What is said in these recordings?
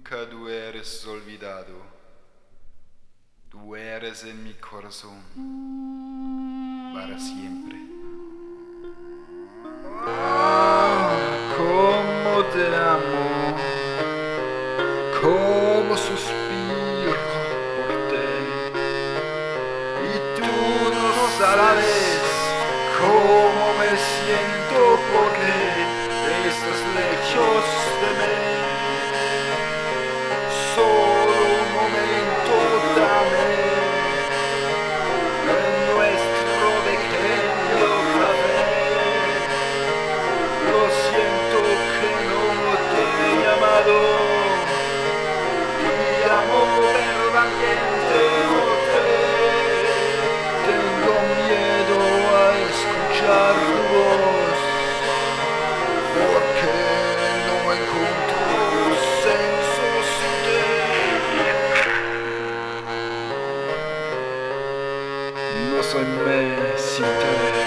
nunca tú eres olvidado. Tú eres en mi corazón para siempre. Cómo te amo, cómo suspiro por ti. Y tú no sabes cómo me siento porque estás lejos de mí. Solo un momento dame en nuestro pequeño café. Lo siento que no te he llamado. Te amo pero también te noté. Tengo miedo a escuchar tu voz porque no encuentro senso sin ti. No soy me sin ti.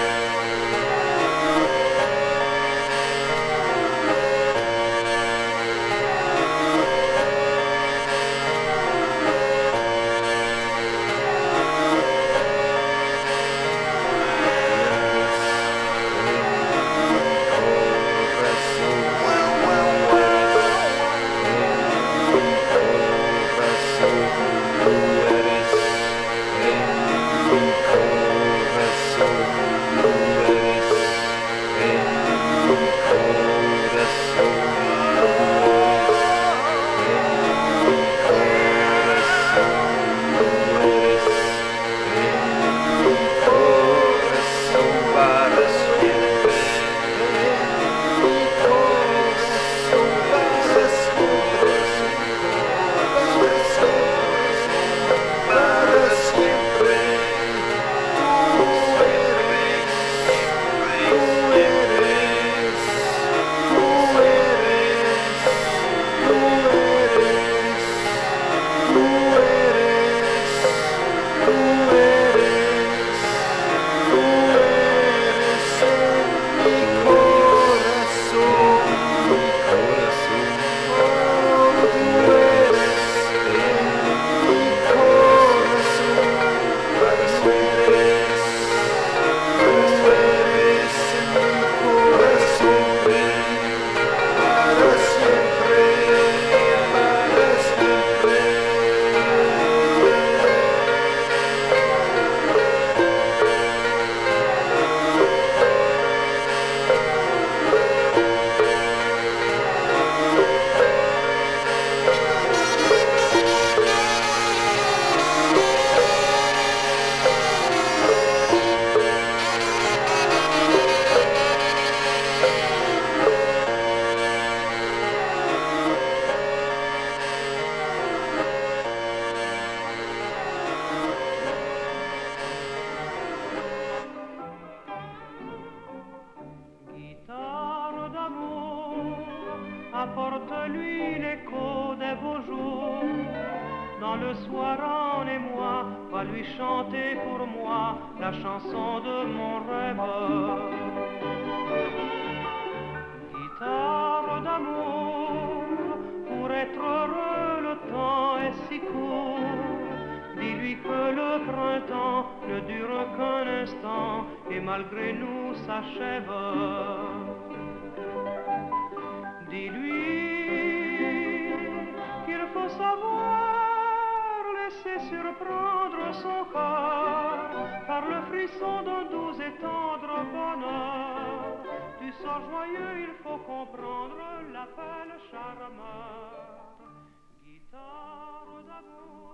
Apporte-lui l'écho des beaux jours. Dans le soir, en émoi, va lui chanter pour moi la chanson de mon rêve. Guitare d'amour, pour être heureux, le temps est si court. Dis-lui que le printemps ne dure qu'un instant et malgré nous s'achève. Dis-lui qu'il faut savoir laisser surprendre son corps par le frisson d'un doux et tendre bonheur. Du sort joyeux, il faut comprendre l'appel charmeur. Guitare d'amour.